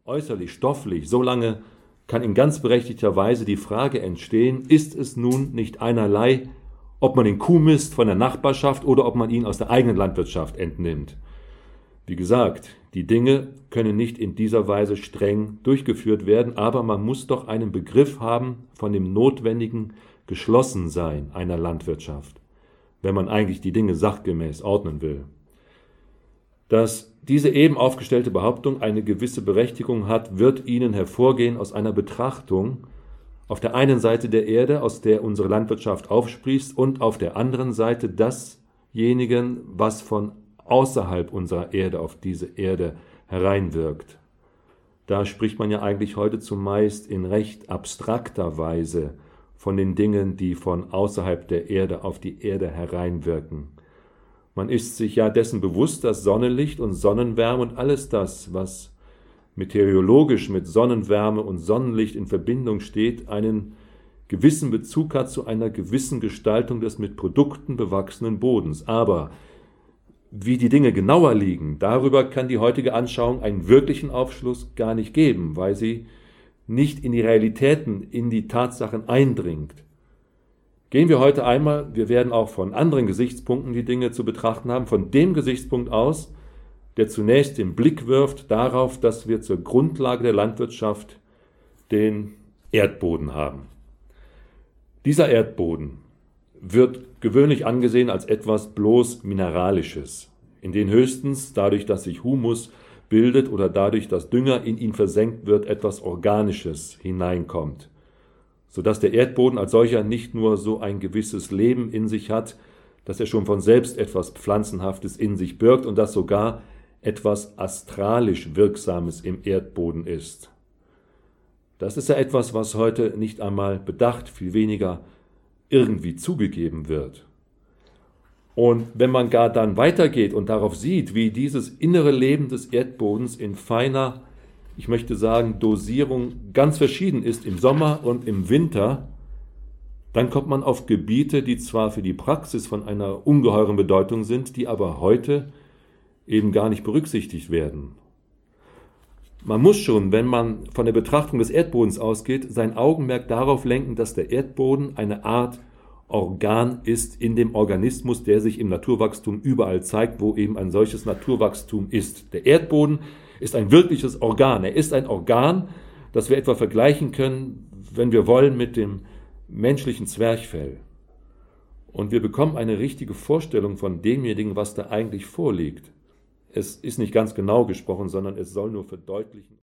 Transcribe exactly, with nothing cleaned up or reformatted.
äußerlich, stofflich, solange kann in ganz berechtigter Weise die Frage entstehen, ist es nun nicht einerlei, ob man den Kuhmist von der Nachbarschaft oder ob man ihn aus der eigenen Landwirtschaft entnimmt. Wie gesagt, die Dinge können nicht in dieser Weise streng durchgeführt werden, aber man muss doch einen Begriff haben von dem notwendigen Geschlossensein einer Landwirtschaft, wenn man eigentlich die Dinge sachgemäß ordnen will. Dass diese eben aufgestellte Behauptung eine gewisse Berechtigung hat, wird Ihnen hervorgehen aus einer Betrachtung auf der einen Seite der Erde, aus der unsere Landwirtschaft aufsprießt, und auf der anderen Seite dasjenigen, was von außerhalb unserer Erde auf diese Erde hereinwirkt. Da spricht man ja eigentlich heute zumeist in recht abstrakter Weise von den Dingen, die von außerhalb der Erde auf die Erde hereinwirken. Man ist sich ja dessen bewusst, dass Sonnenlicht und Sonnenwärme und alles das, was meteorologisch mit Sonnenwärme und Sonnenlicht in Verbindung steht, einen gewissen Bezug hat zu einer gewissen Gestaltung des mit Produkten bewachsenen Bodens. Aber wie die Dinge genauer liegen, darüber kann die heutige Anschauung einen wirklichen Aufschluss gar nicht geben, weil sie nicht in die Realitäten, in die Tatsachen eindringt. Gehen wir heute einmal, wir werden auch von anderen Gesichtspunkten die Dinge zu betrachten haben, von dem Gesichtspunkt aus, der zunächst den Blick wirft darauf, dass wir zur Grundlage der Landwirtschaft den Erdboden haben. Dieser Erdboden wird gewöhnlich angesehen als etwas bloß Mineralisches, in den höchstens dadurch, dass sich Humus bildet oder dadurch, dass Dünger in ihn versenkt wird, etwas Organisches hineinkommt, sodass der Erdboden als solcher nicht nur so ein gewisses Leben in sich hat, dass er schon von selbst etwas Pflanzenhaftes in sich birgt und dass sogar etwas astralisch Wirksames im Erdboden ist. Das ist ja etwas, was heute nicht einmal bedacht, viel weniger irgendwie zugegeben wird. Und wenn man gar dann weitergeht und darauf sieht, wie dieses innere Leben des Erdbodens in feiner, ich möchte sagen, Dosierung ganz verschieden ist im Sommer und im Winter, dann kommt man auf Gebiete, die zwar für die Praxis von einer ungeheuren Bedeutung sind, die aber heute eben gar nicht berücksichtigt werden. Man muss schon, wenn man von der Betrachtung des Erdbodens ausgeht, sein Augenmerk darauf lenken, dass der Erdboden eine Art Organ ist in dem Organismus, der sich im Naturwachstum überall zeigt, wo eben ein solches Naturwachstum ist. Der Erdboden ist ein wirkliches Organ. Er ist ein Organ, das wir etwa vergleichen können, wenn wir wollen, mit dem menschlichen Zwerchfell. Und wir bekommen eine richtige Vorstellung von demjenigen, was da eigentlich vorliegt. Es ist nicht ganz genau gesprochen, sondern es soll nur verdeutlichen.